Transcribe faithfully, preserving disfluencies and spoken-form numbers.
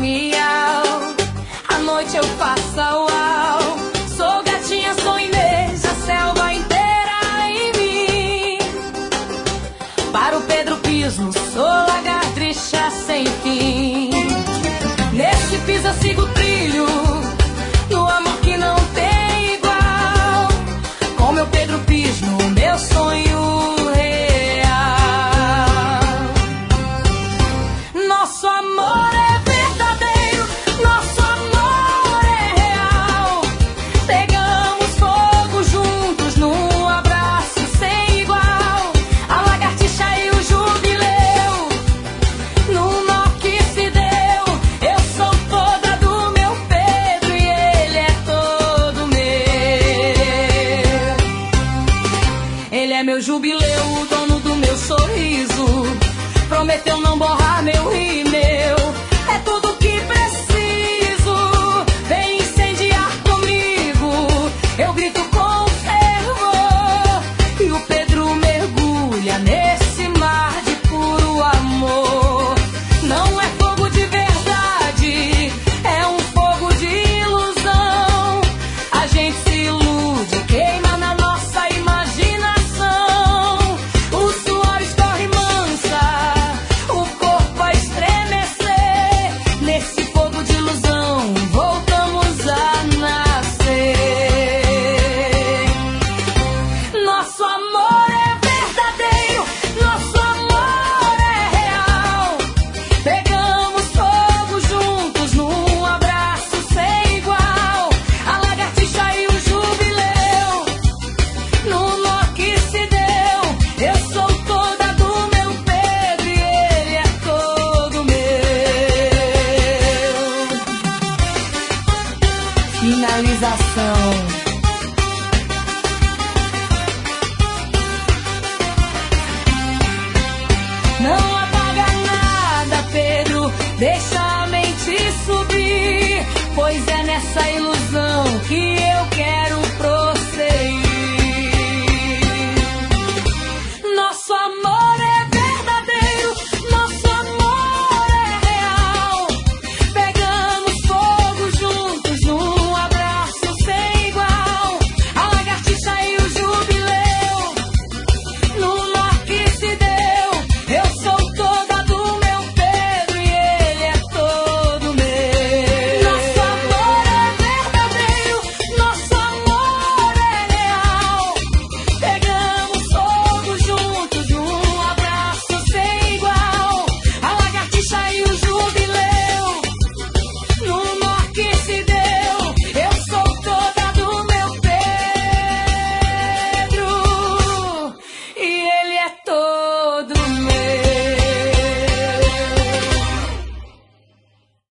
miau. À noite eu faço uau. Sou gatinha, sou Inês, a selva inteira em mim. Para o Pedro Piso, sou lagartixa sem fim. Nesse piso eu sigo o trilho, no amor que não tem igual. Com meu Pedro Piso, meu sonho real. Nosso amor é verdadeiro, nosso amor é real. Pegamos fogo juntos num abraço sem igual. A lagartixa e o jubileu, no nó que se deu. Eu sou toda do meu Pedro e ele é todo meu. Ele é meu jubileu, o dono do meu sorriso. Prometeu não borrar meu rímel. É tudo que preciso. Vem incendiar comigo. Eu grito com fervor e o Pedro mergulha nesse mar de puro amor. Não é fogo de verdade, é um fogo de ilusão. A gente se ilude, queima na nossa imaginação. O suor escorre mansa, o corpo a estremecer. Nesse fogo de ilusão voltamos a nascer. Nosso amor é verdadeiro, nosso amor é real. Pegamos fogo juntos num abraço sem igual. A lagartixa e o jubileu, no nó que se deu. Eu sou toda do meu Pedro e ele é todo meu. Finalização. Não apaga nada, Pedro, deixa